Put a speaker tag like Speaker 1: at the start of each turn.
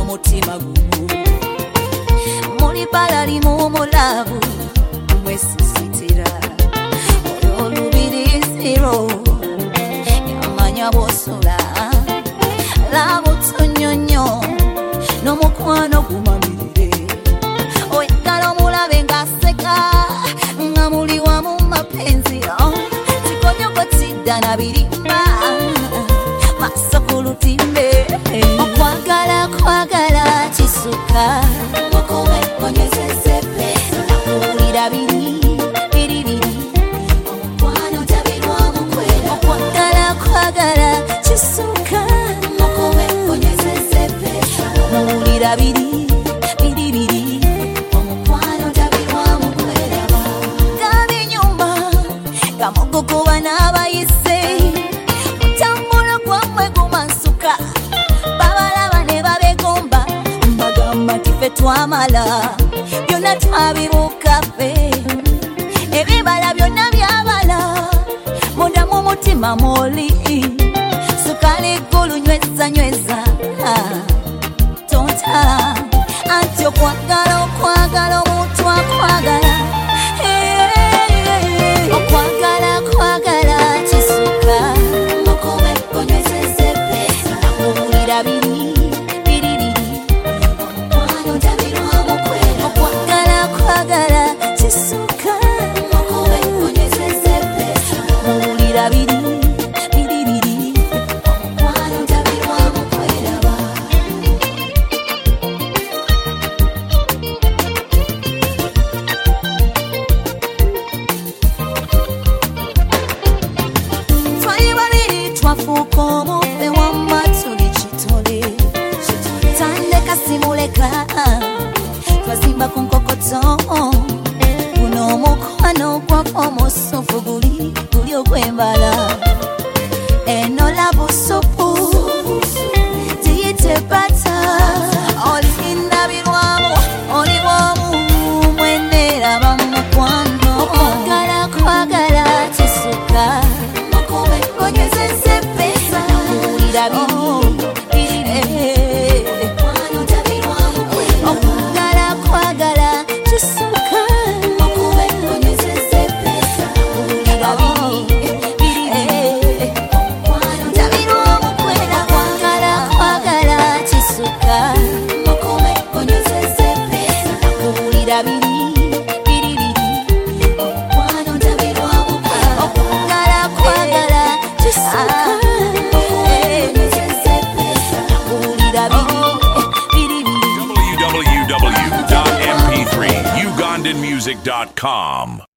Speaker 1: n'omutima gumu muli balali mu mulavu mwesisitira oyo lubiriziro yamanya bw'osula labutunyonyo n'omukwano gumamirire oyagala omulabe ng'aseka nga muli wamu mapenzi sikonyokotidda na birimba maso ku lutimbe okwagala kisuka mukube konyezezebe nakuwulira biri omukwano tabirwamu kwera okwagala kisuka mukube konyezezebe nakuwulira biri omukwano tabirwamu kwera gabi nyumba gamugogoba n'abayise mutambula gwamwe gumansuka babalaba ne babegomba mbagamba tife twamala byonna twabibuka ffe ebibala byonna byabala munda mu mutima mwoli sukali ggulu nyweza tonta anti okwagala omuntu akwagala okwagala kisuka mukube konyezezebe nakuwulira biri omukwano tabirwamu kwera okwagala kisuka mukube konyezezebe nakuwulira biri omukwano tabirwamu kwera twafuuka omufe wamma tuli kitole tandeka simuleka twazimba ku nkokoto guno omukwano gwafa omusufu guli ogw'embala eno labusupu tiyite bata olindabirwamu oli bwomu mweneraba mu mukwano kwagala kisuka mukube konyezezebe nakuwulira kwagala kisuka mukube konyezezebe nakuwulira omukwano tabirwamu kwera kwagala kisuka mukube konyezezebe nakuwulira omukwano tabirwamu kwagala kisuka
Speaker 2: www.mp3ugandanmusic.com